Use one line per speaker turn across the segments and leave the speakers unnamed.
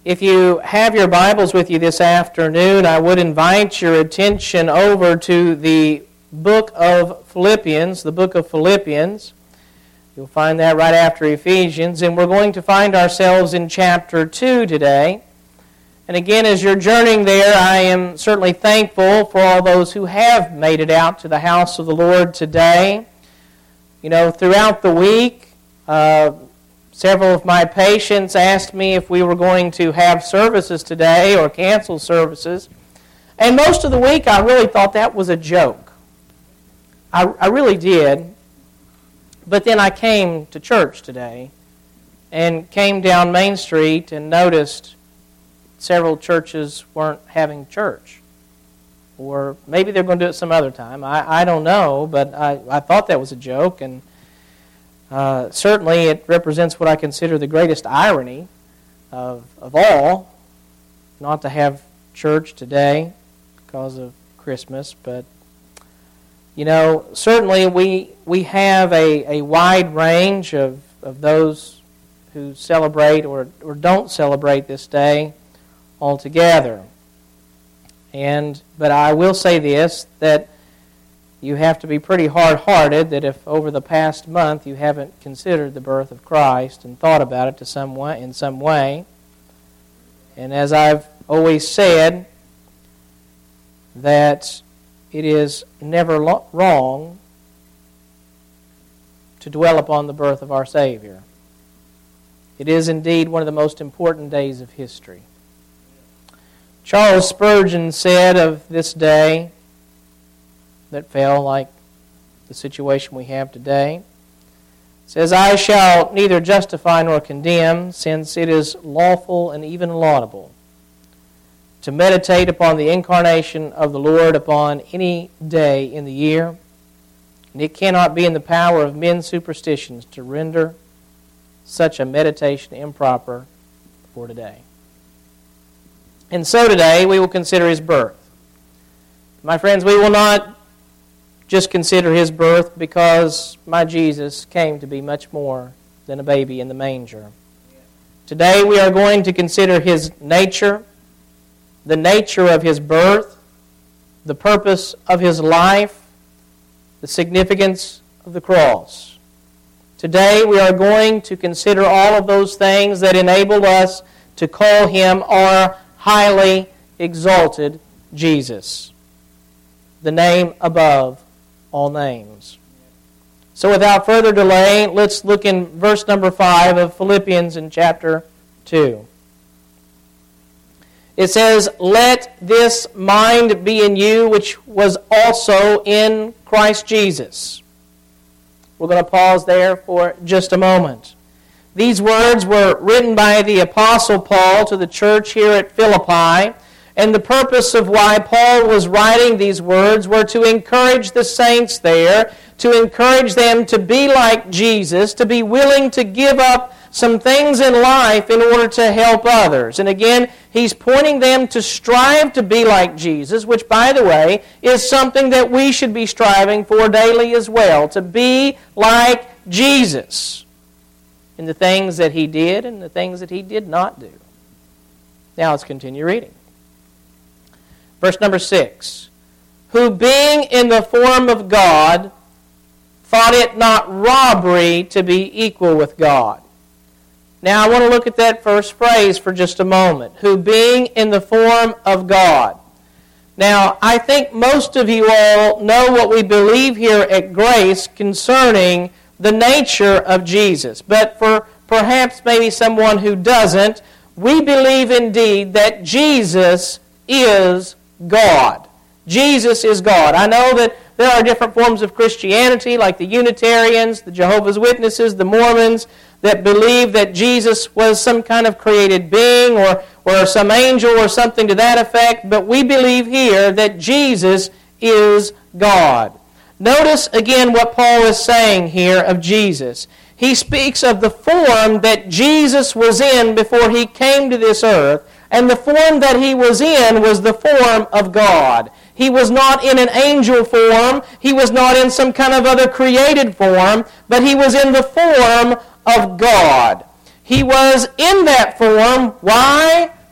If you have your Bibles with you this afternoon, I would invite your attention over to the book of Philippians, You'll find that right after Ephesians, and we're going to find ourselves in chapter 2 today. And again, as you're journeying there, I am certainly thankful for all those who have made it out to the house of the Lord today. You know, throughout the week, several of my patients asked me if we were going to have services today or cancel services. And most of the week I really thought that was a joke. I really did. But then I came to church today and came down Main Street and noticed several churches weren't having church. Or maybe they're going to do it some other time. I don't know, but I thought that was a joke. And certainly it represents what I consider the greatest irony of all, not to have church today because of Christmas. But, you know, certainly we have a wide range of those who celebrate or don't celebrate this day altogether. But I will say this, that you have to be pretty hard-hearted that if over the past month you haven't considered the birth of Christ and thought about it in some way. And as I've always said, that it is never wrong to dwell upon the birth of our Savior. It is indeed one of the most important days of history. Charles Spurgeon said of this day that fell like the situation we have today, says, "I shall neither justify nor condemn, since it is lawful and even laudable to meditate upon the incarnation of the Lord upon any day in the year, and it cannot be in the power of men's superstitions to render such a meditation improper for today." And so today we will consider His birth. My friends, we will not just consider His birth because my Jesus came to be much more than a baby in the manger. Today we are going to consider His nature, the nature of His birth, the purpose of His life, the significance of the cross. Today we are going to consider all of those things that enable us to call Him our highly exalted Jesus, the name above all names. So without further delay, let's look in verse number 5 of Philippians in chapter 2. It says, "Let this mind be in you, which was also in Christ Jesus." We're going to pause there for just a moment. These words were written by the Apostle Paul to the church here at Philippi, and the purpose of why Paul was writing these words were to encourage the saints there, to encourage them to be like Jesus, to be willing to give up some things in life in order to help others. And again, he's pointing them to strive to be like Jesus, which, by the way, is something that we should be striving for daily as well, to be like Jesus in the things that He did and the things that He did not do. Now let's continue reading. Verse number 6. "Who being in the form of God, thought it not robbery to be equal with God." Now I want to look at that first phrase for just a moment. Who being in the form of God. Now I think most of you all know what we believe here at Grace concerning the nature of Jesus. But for perhaps maybe someone who doesn't, we believe indeed that Jesus is God. Jesus is God. I know that there are different forms of Christianity, like the Unitarians, the Jehovah's Witnesses, the Mormons, that believe that Jesus was some kind of created being or some angel or something to that effect. But we believe here that Jesus is God. Notice again what Paul is saying here of Jesus. He speaks of the form that Jesus was in before He came to this earth, and the form that He was in was the form of God. He was not in an angel form. He was not in some kind of other created form, but He was in the form of God. He was in that form. Why?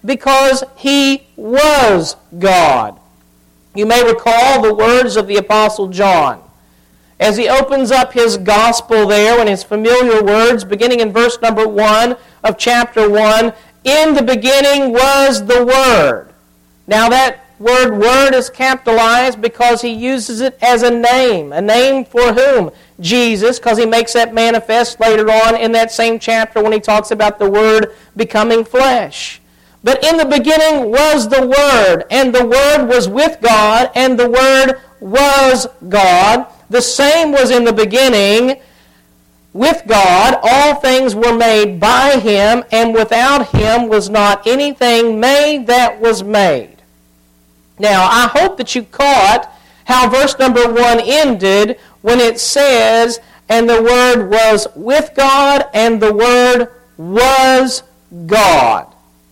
because he was God. You may recall the words of the Apostle John as he opens up his gospel there in his familiar words, beginning in verse number 1 of chapter 1, "In the beginning was the Word." Now that word is capitalized because he uses it as a name. A name for whom? Jesus, because he makes that manifest later on in that same chapter when he talks about the Word becoming flesh. But in the beginning was the Word, and the Word was with God, and the Word was God. The same was in the beginning with God. All things were made by him, and without him was not anything made that was made. Now, I hope that you caught how verse number 1 ended when it says, "And the Word was with God, and the Word was God."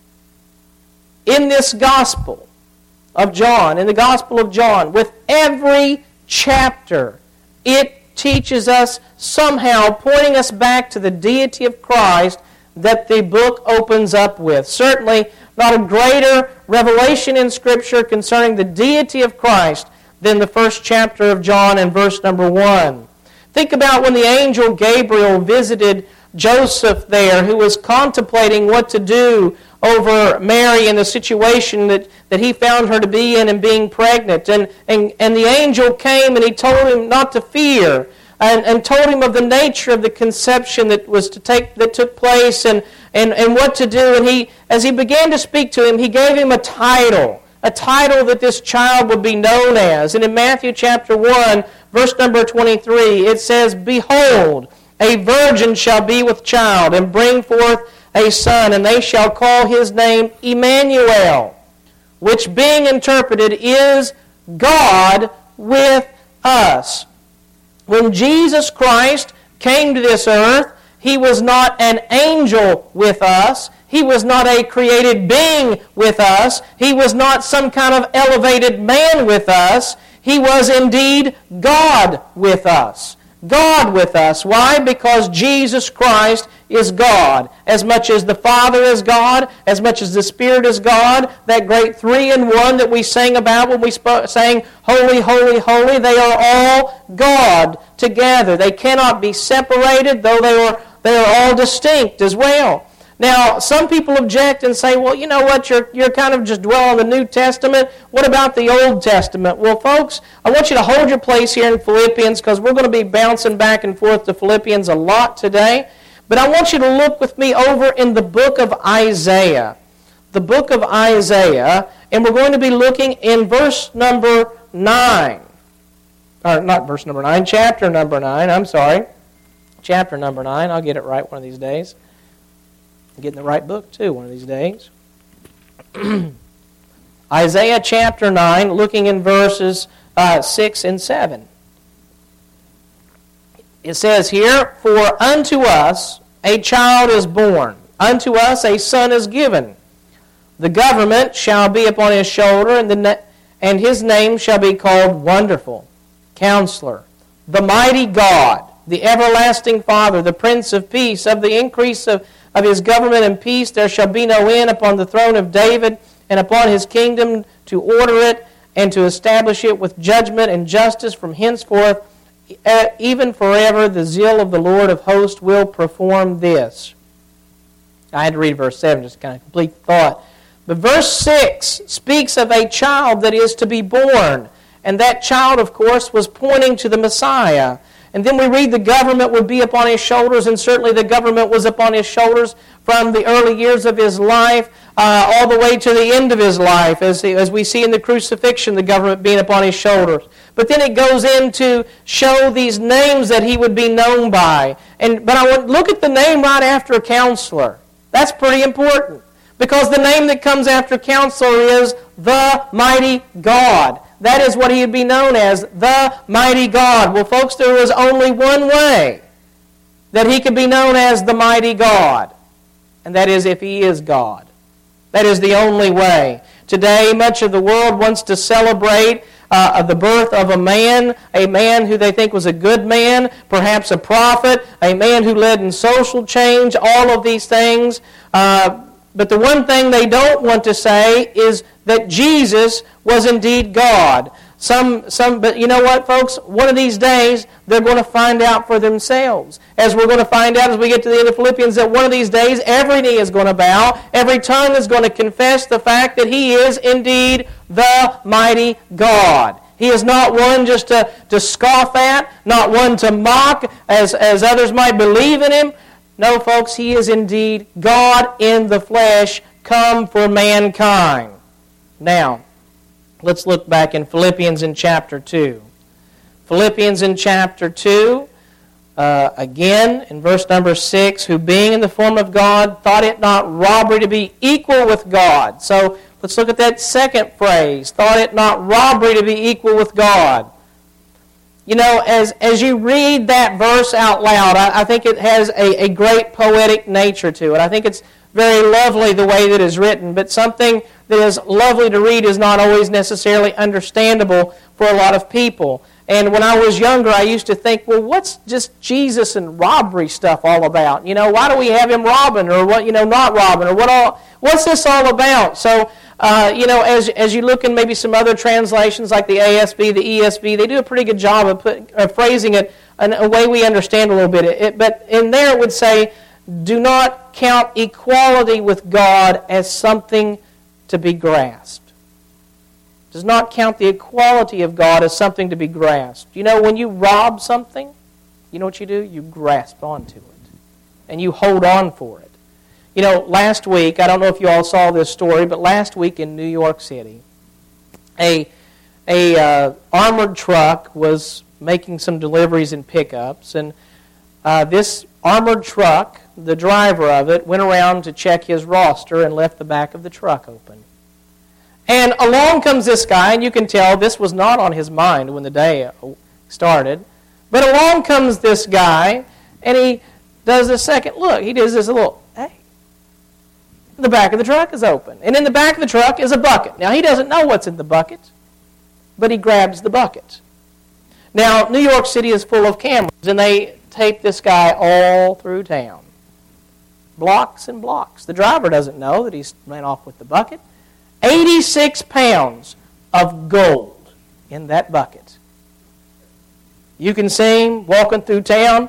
In this Gospel of John, in the Gospel of John, with every chapter, it teaches us somehow, pointing us back to the deity of Christ that the book opens up with. Certainly not a greater revelation in Scripture concerning the deity of Christ than the first chapter of John and verse number 1. Think about when the angel Gabriel visited Joseph there, who was contemplating what to do over Mary in the situation that he found her to be in and being pregnant. And the angel came and he told him not to fear and told him of the nature of the conception that took place and what to do. And as he began to speak to him, he gave him a title that this child would be known as. And in Matthew chapter 1, verse number 23, it says, "Behold, a virgin shall be with child and bring forth a son, and they shall call his name Emmanuel," which being interpreted is God with us. When Jesus Christ came to this earth, he was not an angel with us. He was not a created being with us. He was not some kind of elevated man with us. He was indeed God with us. God with us. Why? Because Jesus Christ is God. As much as the Father is God, as much as the Spirit is God, that great three-in-one that we sang about when we sang, "Holy, holy, holy," they are all God together. They cannot be separated, though they are all distinct as well. Now, some people object and say, well, you know what, you're kind of just dwelling on the New Testament. What about the Old Testament? Well, folks, I want you to hold your place here in Philippians because we're going to be bouncing back and forth to Philippians a lot today. But I want you to look with me over in the book of Isaiah. The book of Isaiah, and we're going to be looking in verse number 9. Or not verse number 9, chapter number 9, I'm sorry. Chapter number 9, I'll get it right one of these days. I'm getting the right book too one of these days. Isaiah chapter 9, looking in verses 6 and 7. It says here, "For unto us a child is born, unto us a son is given. The government shall be upon his shoulder, and his name shall be called Wonderful, Counselor, the Mighty God, the Everlasting Father, the Prince of Peace. Of the increase of his government and peace there shall be no end upon the throne of David and upon his kingdom, to order it and to establish it with judgment and justice from henceforth, even forever. The zeal of the Lord of hosts will perform this." I had to read verse 7 just to kind of complete the thought. But verse 6 speaks of a child that is to be born. And that child, of course, was pointing to the Messiah. And then we read the government would be upon his shoulders, and certainly the government was upon his shoulders from the early years of his life all the way to the end of his life, as we see in the crucifixion, the government being upon his shoulders. But then it goes in to show these names that he would be known by. But I would look at the name right after Counselor. That's pretty important, because the name that comes after Counselor is the Mighty God. That is what he would be known as, the Mighty God. Well, folks, there was only one way that he could be known as the Mighty God, and that is if he is God. That is the only way. Today, much of the world wants to celebrate the birth of a man who they think was a good man, perhaps a prophet, a man who led in social change, all of these things. But the one thing they don't want to say is that Jesus was indeed God. But you know what, folks? One of these days, they're going to find out for themselves. As we're going to find out as we get to the end of Philippians, that one of these days, every knee is going to bow, every tongue is going to confess the fact that He is indeed the mighty God. He is not one just to scoff at, not one to mock, as others might believe in Him. No, folks, He is indeed God in the flesh, come for mankind. Now, let's look back in Philippians in chapter 2. Philippians in chapter 2, again, in verse number 6, who being in the form of God, thought it not robbery to be equal with God. So, let's look at that second phrase, thought it not robbery to be equal with God. You know, as you read that verse out loud, I think it has a great poetic nature to it. I think it's very lovely the way that it's written, but something that is lovely to read is not always necessarily understandable for a lot of people. And when I was younger, I used to think, well, what's just Jesus and robbery stuff all about? You know, why do we have Him robbing, or what? You know, not robbing, or what's this all about? So, you know, as you look in maybe some other translations like the ASV, the ESV, they do a pretty good job of phrasing it in a way we understand a little bit. But in there it would say, do not count equality with God as something to be grasped. Does not count the equality of God as something to be grasped. You know, when you rob something, you know what you do? You grasp onto it. And you hold on for it. You know, last week, I don't know if you all saw this story, but last week in New York City, a armored truck was making some deliveries and pickups, and this armored truck, the driver of it, went around to check his roster and left the back of the truck open. And along comes this guy, and you can tell this was not on his mind when the day started, but along comes this guy, and he does a second look. He does this little, hey, the back of the truck is open. And in the back of the truck is a bucket. Now, he doesn't know what's in the bucket, but he grabs the bucket. Now, New York City is full of cameras, and they tape this guy all through town. Blocks and blocks. The driver doesn't know that he's ran off with the bucket. 86 pounds of gold in that bucket. You can see him walking through town,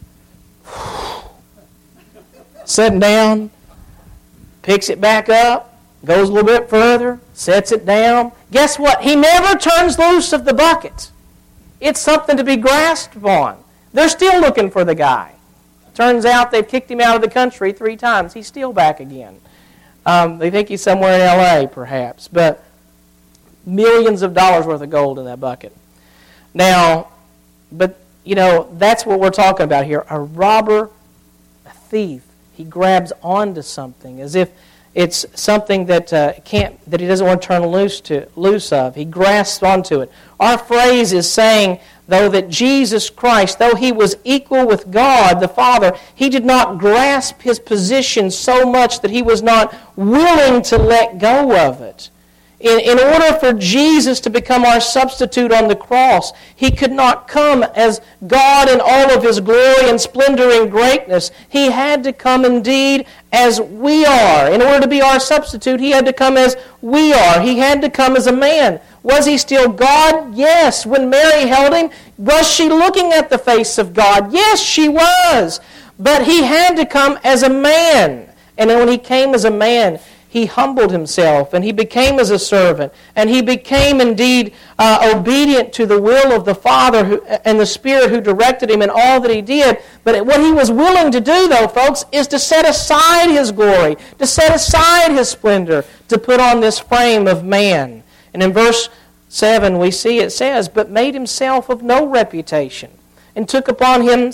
sitting down, picks it back up, goes a little bit further, sets it down. Guess what? He never turns loose of the bucket. It's something to be grasped upon. They're still looking for the guy. Turns out they've kicked him out of the country 3 times. He's still back again. They think he's somewhere in L.A., perhaps, but millions of dollars worth of gold in that bucket. Now, but, you know, that's what we're talking about here. A robber, a thief, he grabs onto something as if it's something that that he doesn't want to turn loose of. He grasps onto it. Our phrase is saying, though, that Jesus Christ, though He was equal with God the Father, He did not grasp His position so much that He was not willing to let go of it. In order for Jesus to become our substitute on the cross, He could not come as God in all of His glory and splendor and greatness. He had to come indeed as we are. In order to be our substitute, He had to come as we are. He had to come as a man. Was He still God? Yes. When Mary held Him, was she looking at the face of God? Yes, she was. But He had to come as a man. And when He came as a man, He humbled Himself, and He became as a servant, and He became indeed obedient to the will of the Father and the Spirit who directed Him in all that He did. But what He was willing to do, though, folks, is to set aside His glory, to set aside His splendor, to put on this frame of man. And in verse 7 we see it says, but made Himself of no reputation, and took upon him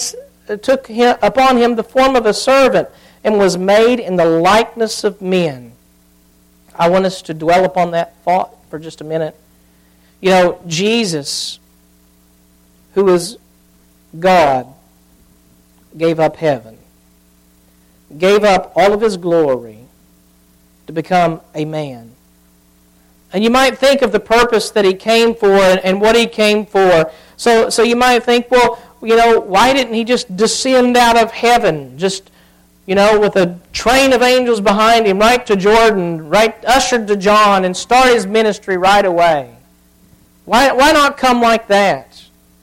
the form of a servant, and was made in the likeness of men. I want us to dwell upon that thought for just a minute. You know, Jesus, who is God, gave up heaven, gave up all of His glory to become a man. And you might think of the purpose that He came for and what He came for. So you might think, well, you know, why didn't He just descend out of heaven, just with a train of angels behind him, right to Jordan, right ushered to John, and start his ministry right away? Why not come like that?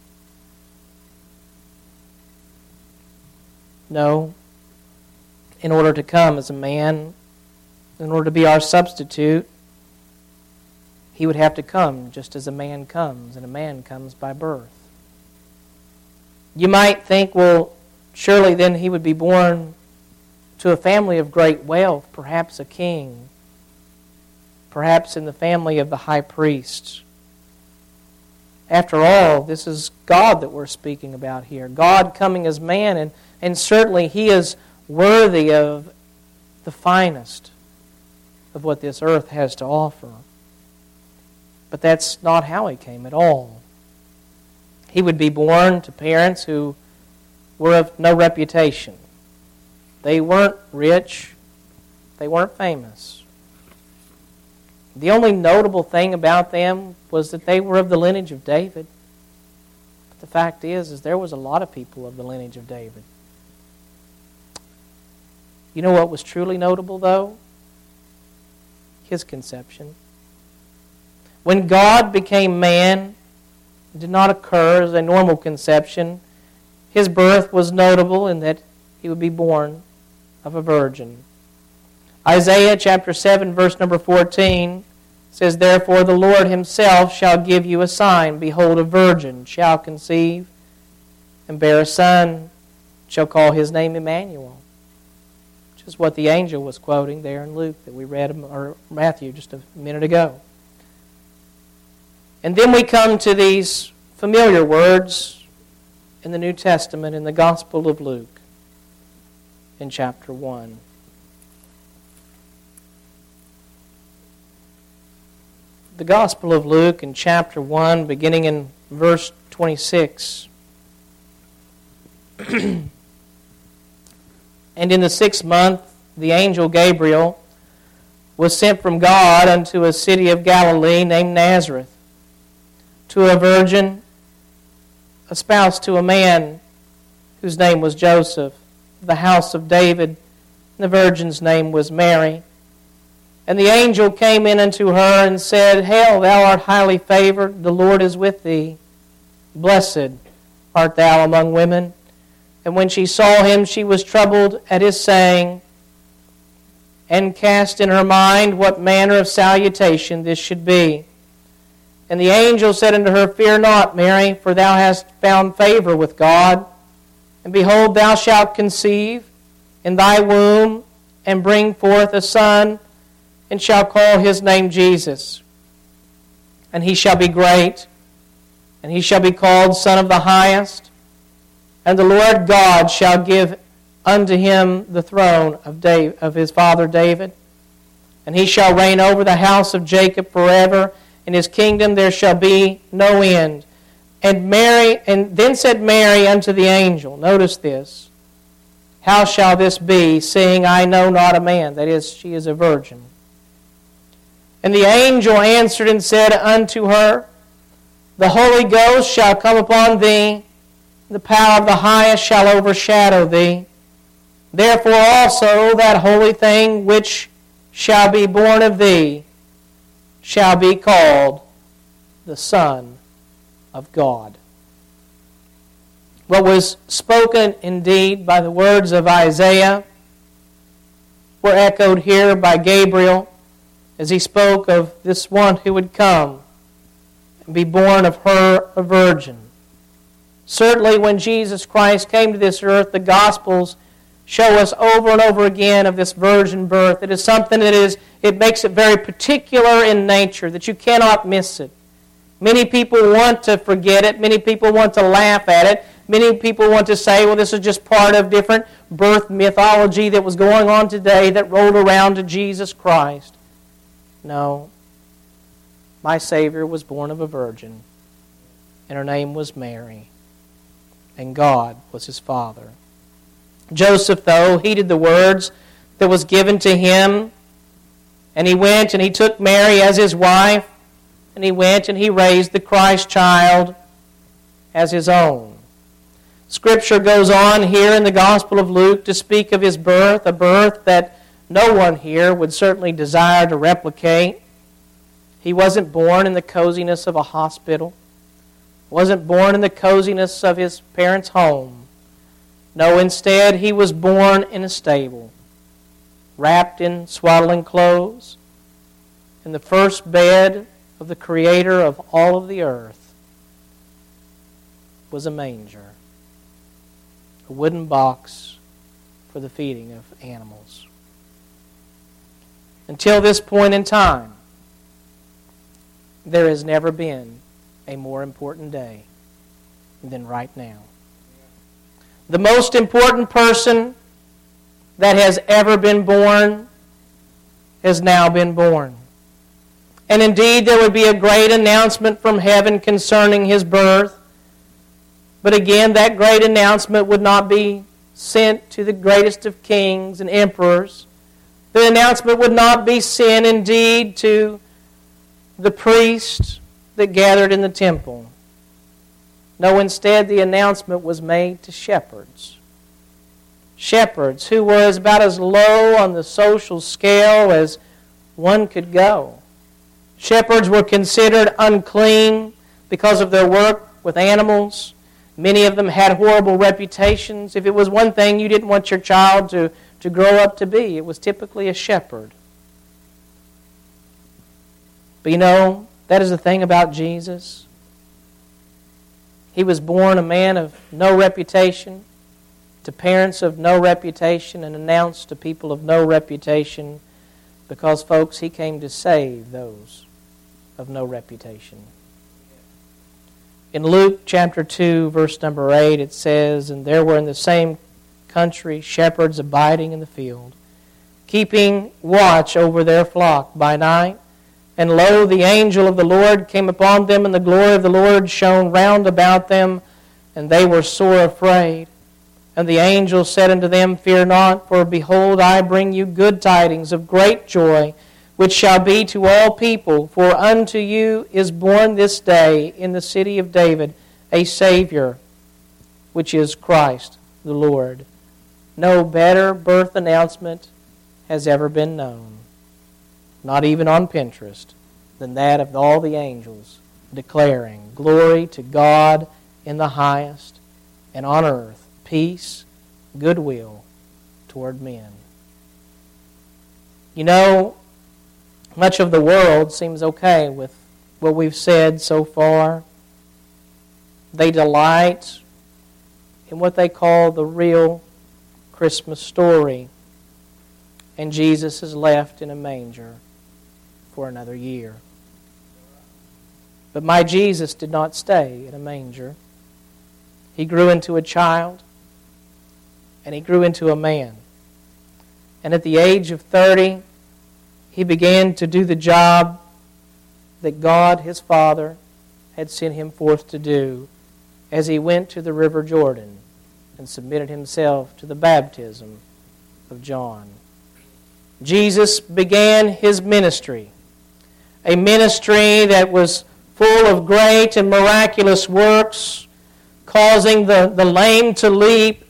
No. In order to come as a man, in order to be our substitute, he would have to come just as a man comes, and a man comes by birth. You might think, well, surely then he would be born to a family of great wealth, perhaps a king, perhaps in the family of the high priest. After all, this is God that we're speaking about here. God coming as man, and certainly he is worthy of the finest of what this earth has to offer. But that's not how he came at all. He would be born to parents who were of no reputation. They weren't rich. They weren't famous. The only notable thing about them was that they were of the lineage of David. But the fact is there was a lot of people of the lineage of David. You know what was truly notable, though? His conception. When God became man, it did not occur as a normal conception. His birth was notable in that he would be born of a virgin. Isaiah chapter 7, verse number 14 says, "Therefore the Lord himself shall give you a sign. Behold, a virgin shall conceive and bear a son, shall call his name Emmanuel." Which is what the angel was quoting there in Luke that we read, or Matthew just a minute ago. And then we come to these familiar words in the New Testament in the Gospel of Luke in chapter 1. The Gospel of Luke in chapter 1, beginning in verse 26. "And in the 6th month, the angel Gabriel was sent from God unto a city of Galilee named Nazareth, to a virgin espoused to a man whose name was Joseph, of the house of David, and the virgin's name was Mary. And the angel came in unto her and said, Hail, thou art highly favored, the Lord is with thee. Blessed art thou among women. And when she saw him, she was troubled at his saying, and cast in her mind what manner of salutation this should be. And the angel said unto her, Fear not, Mary, for thou hast found favor with God. And behold, thou shalt conceive in thy womb, and bring forth a son, and shall call his name Jesus. And he shall be great, and he shall be called Son of the Highest. And the Lord God shall give unto him the throne of his father David. And he shall reign over the house of Jacob forever. In his kingdom there shall be no end. And then said Mary unto the angel, notice this, How shall this be, seeing I know not a man? That is, she is a virgin. And the angel answered and said unto her, The Holy Ghost shall come upon thee, the power of the highest shall overshadow thee. Therefore also that holy thing which shall be born of thee shall be called the Son of God. What was spoken indeed by the words of Isaiah were echoed here by Gabriel as he spoke of this one who would come and be born of her a virgin. Certainly when Jesus Christ came to this earth, the Gospels show us over and over again of this virgin birth. It is something it makes it very particular in nature, that you cannot miss it. Many people want to forget it. Many people want to laugh at it. Many people want to say, well, this is just part of different birth mythology that was going on today that rolled around to Jesus Christ. No. My Savior was born of a virgin, and her name was Mary, and God was his Father. Joseph, though, heeded the words that was given to him, and he went and he took Mary as his wife, and he went and he raised the Christ child as his own. Scripture goes on here in the Gospel of Luke to speak of his birth, a birth that no one here would certainly desire to replicate. He wasn't born in the coziness of a hospital, wasn't born in the coziness of his parents' home. No, instead, he was born in a stable, wrapped in swaddling clothes, in the first bed of the Creator of all of the earth was a manger, a wooden box for the feeding of animals. Until this point in time, there has never been a more important day than right now. The most important person that has ever been born has now been born. And indeed, there would be a great announcement from heaven concerning his birth. But again, that great announcement would not be sent to the greatest of kings and emperors. The announcement would not be sent, indeed, to the priests that gathered in the temple. No, instead, the announcement was made to shepherds. Shepherds who was about as low on the social scale as one could go. Shepherds were considered unclean because of their work with animals. Many of them had horrible reputations. If it was one thing you didn't want your child to grow up to be, it was typically a shepherd. But you know, that is the thing about Jesus. He was born a man of no reputation, to parents of no reputation, and announced to people of no reputation, because, folks, he came to save those of no reputation. In Luke chapter 2, verse number 8, it says, "And there were in the same country shepherds abiding in the field, keeping watch over their flock by night. And lo, the angel of the Lord came upon them, and the glory of the Lord shone round about them, and they were sore afraid. And the angel said unto them, Fear not, for behold, I bring you good tidings of great joy, which shall be to all people. For unto you is born this day in the city of David a Savior, which is Christ the Lord." No better birth announcement has ever been known, not even on Pinterest, than that of all the angels declaring, "Glory to God in the highest, and on earth peace, goodwill toward men." You know, much of the world seems okay with what we've said so far. They delight in what they call the real Christmas story. And Jesus is left in a manger for another year. But my Jesus did not stay in a manger. He grew into a child, and he grew into a man. And at the age of 30, he began to do the job that God, his Father, had sent him forth to do as he went to the river Jordan and submitted himself to the baptism of John. Jesus began his ministry, a ministry that was full of great and miraculous works, causing the lame to leap,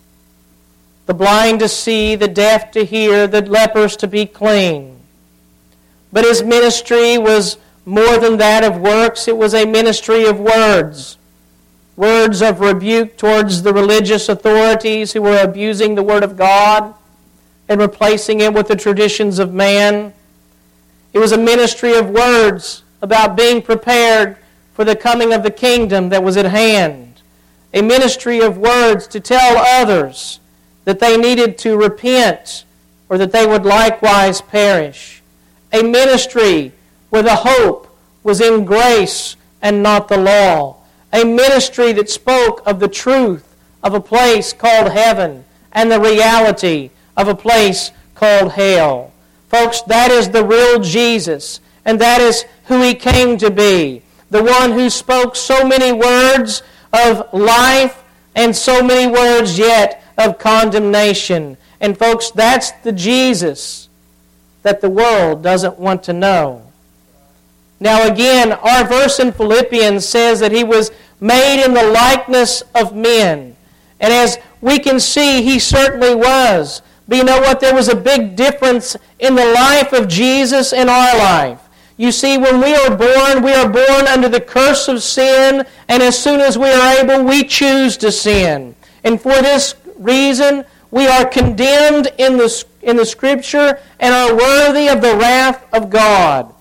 the blind to see, the deaf to hear, the lepers to be clean. But his ministry was more than that of works. It was a ministry of words. Words of rebuke towards the religious authorities who were abusing the Word of God and replacing it with the traditions of man. It was a ministry of words about being prepared for the coming of the kingdom that was at hand. A ministry of words to tell others that they needed to repent or that they would likewise perish. A ministry where the hope was in grace and not the law. A ministry that spoke of the truth of a place called heaven and the reality of a place called hell. Folks, that is the real Jesus, and that is who he came to be. The one who spoke so many words of life and so many words yet of condemnation. And folks, that's the Jesus that the world doesn't want to know. Now again, our verse in Philippians says that he was made in the likeness of men. And as we can see, he certainly was. But you know what? There was a big difference in the life of Jesus and our life. You see, when we are born under the curse of sin, and as soon as we are able, we choose to sin. And for this reason, we are condemned in the Scripture and are worthy of the wrath of God.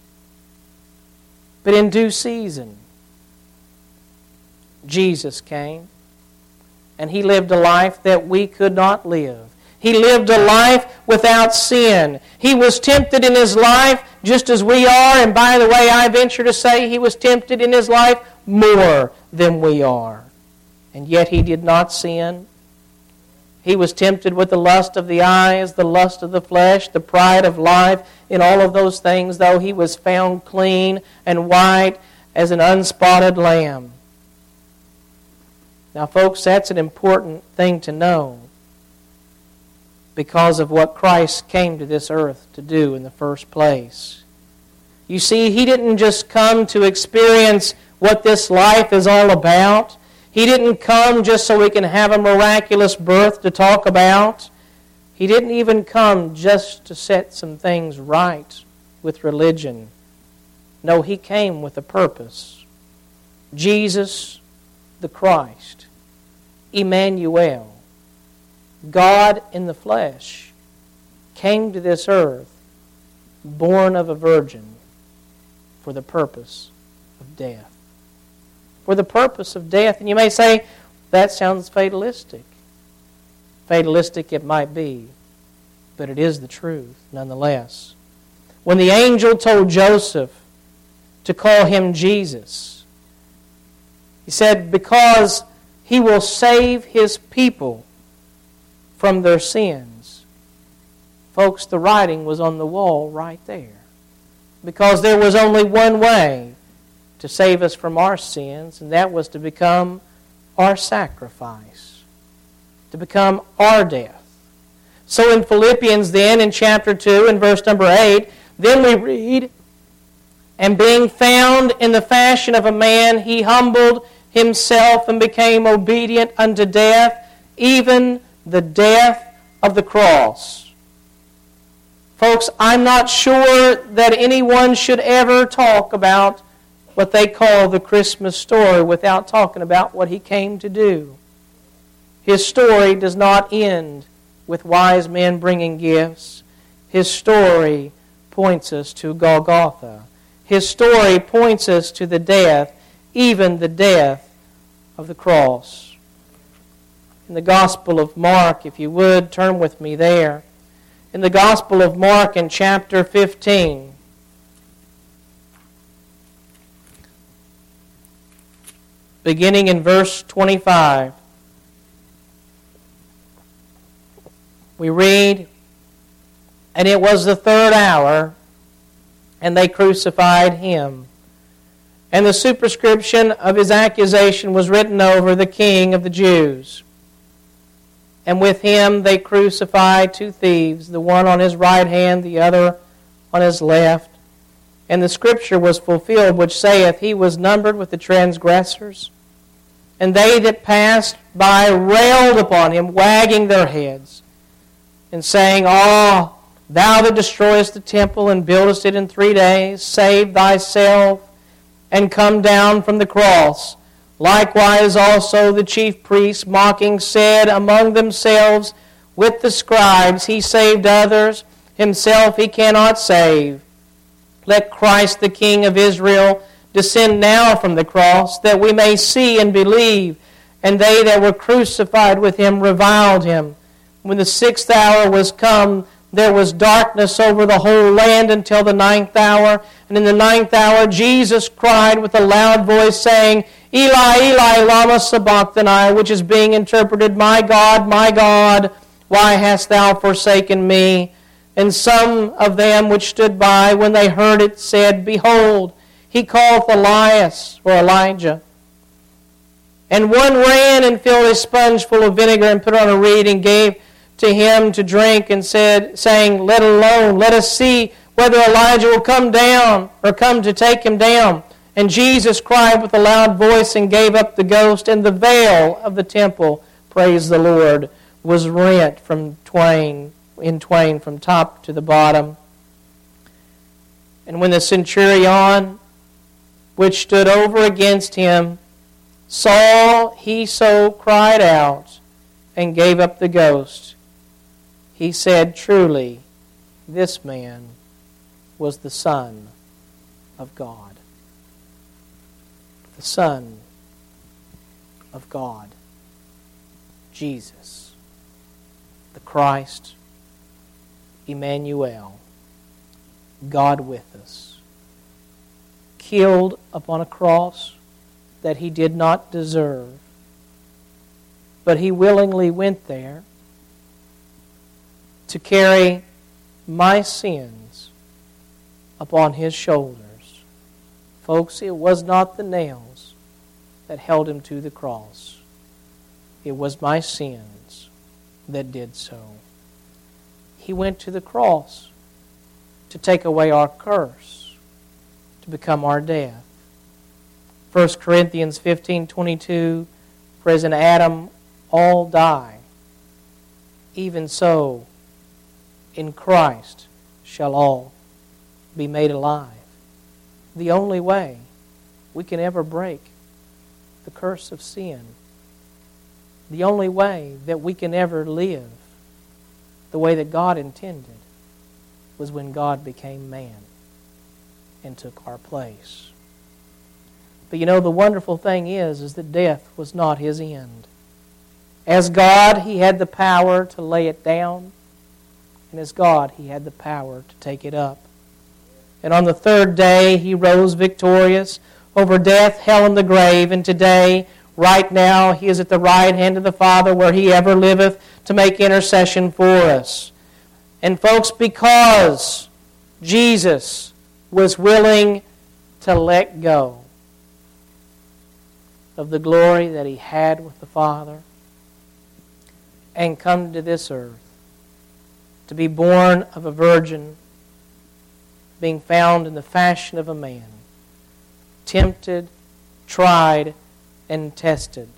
But in due season, Jesus came, and he lived a life that we could not live. He lived a life without sin. He was tempted in his life just as we are, and by the way, I venture to say he was tempted in his life more than we are. And yet he did not sin. He was tempted with the lust of the eyes, the lust of the flesh, the pride of life. In all of those things, though, he was found clean and white as an unspotted lamb. Now, folks, that's an important thing to know because of what Christ came to this earth to do in the first place. You see, he didn't just come to experience what this life is all about. He didn't come just so we can have a miraculous birth to talk about. He didn't even come just to set some things right with religion. No, he came with a purpose. Jesus the Christ, Emmanuel, God in the flesh, came to this earth, born of a virgin, for the purpose of death. For the purpose of death. And you may say, that sounds fatalistic. Fatalistic it might be, but it is the truth nonetheless. When the angel told Joseph to call him Jesus, he said, because he will save his people from their sins. Folks, the writing was on the wall right there. Because there was only one way to save us from our sins, and that was to become our sacrifice, to become our death. So in Philippians then, in chapter 2, in verse number 8, then we read, and being found in the fashion of a man, he humbled himself and became obedient unto death, even the death of the cross. Folks, I'm not sure that anyone should ever talk about what they call the Christmas story without talking about what he came to do. His story does not end with wise men bringing gifts. His story points us to Golgotha. His story points us to the death, even the death of the cross. In the Gospel of Mark, if you would, turn with me there. In the Gospel of Mark in chapter 15, beginning in verse 25, we read, and it was the third hour, and they crucified him. And the superscription of his accusation was written over the King of the Jews. And with him they crucified two thieves, the one on his right hand, the other on his left. And the scripture was fulfilled, which saith, he was numbered with the transgressors. And they that passed by railed upon him, wagging their heads, and saying, thou that destroyest the temple and buildest it in 3 days, save thyself and come down from the cross. Likewise also the chief priests, mocking, said among themselves with the scribes, he saved others, himself he cannot save. Let Christ the King of Israel descend now from the cross, that we may see and believe. And they that were crucified with him reviled him. When the 6th hour was come, there was darkness over the whole land until the 9th hour. And in the 9th hour Jesus cried with a loud voice, saying, Eli, Eli, lama sabachthani, which is being interpreted, my God, why hast thou forsaken me? And some of them which stood by, when they heard it, said, Behold, he calleth Elias, or Elijah. And one ran and filled a sponge full of vinegar and put on a reed and gave to him to drink, and said, saying, Let alone, let us see whether Elijah will come down, or come to take him down. And Jesus cried with a loud voice and gave up the ghost, and the veil of the temple praise the Lord, was rent in twain from top to the bottom. And when the centurion, which stood over against him, saw he so cried out and gave up the ghost, he said, Truly, this man was the Son of God. The Son of God. Jesus, the Christ, Emmanuel, God with us, killed upon a cross that he did not deserve, but he willingly went there to carry my sins upon his shoulders. Folks, it was not the nails that held him to the cross. It was my sins that did so. He went to the cross to take away our curse, to become our death. 1 Corinthians 15:22, for as in Adam all die, even so in Christ shall all be made alive. The only way we can ever break the curse of sin, the only way that we can ever live the way that God intended, was when God became man and took our place. But you know, the wonderful thing is that death was not his end. As God, he had the power to lay it down, and as God, he had the power to take it up. And on the third day, he rose victorious over death, hell, and the grave. And today, right now, he is at the right hand of the Father, where he ever liveth, to make intercession for us. And folks, because Jesus was willing to let go of the glory that he had with the Father and come to this earth to be born of a virgin, being found in the fashion of a man, tempted, tried, and tested,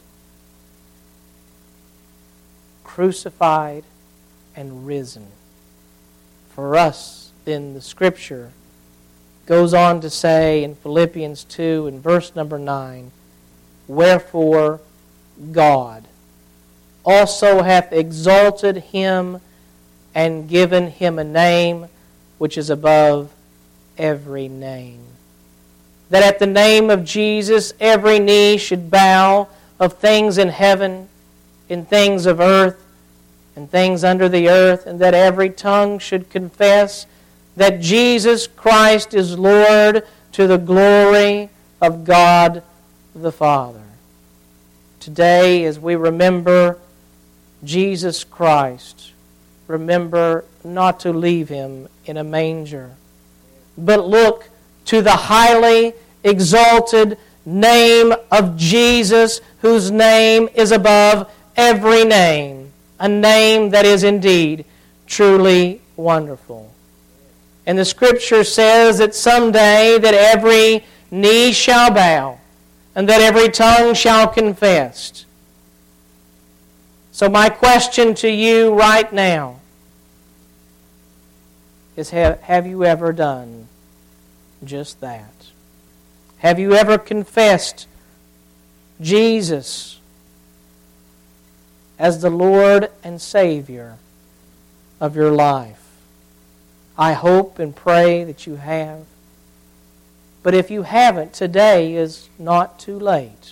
crucified, and risen. For us, then, the Scripture goes on to say in Philippians 2 and verse number 9, Wherefore God also hath exalted him and given him a name which is above every name, that at the name of Jesus every knee should bow, of things in heaven, in things of earth, and things under the earth, and that every tongue should confess that Jesus Christ is Lord, to the glory of God the Father. Today, as we remember Jesus Christ, remember not to leave him in a manger, but look to the highly exalted name of Jesus, whose name is above every name, a name that is indeed truly wonderful. And the Scripture says that someday that every knee shall bow and that every tongue shall confess. So my question to you right now is, have you ever done just that? Have you ever confessed Jesus as the Lord and Savior of your life? I hope and pray that you have. But if you haven't, today is not too late.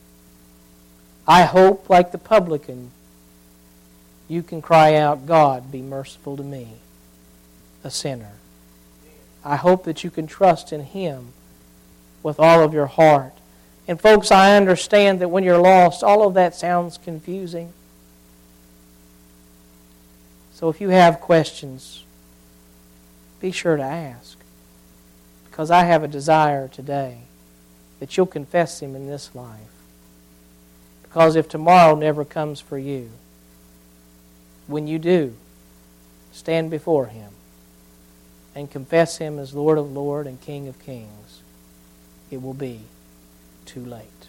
I hope, like the publican, you can cry out, God, be merciful to me, a sinner. I hope that you can trust in him with all of your heart. And folks, I understand that when you're lost, all of that sounds confusing. So if you have questions, be sure to ask. Because I have a desire today that you'll confess him in this life. Because if tomorrow never comes for you, when you do, stand before him and confess him as Lord of Lords and King of Kings, it will be too late.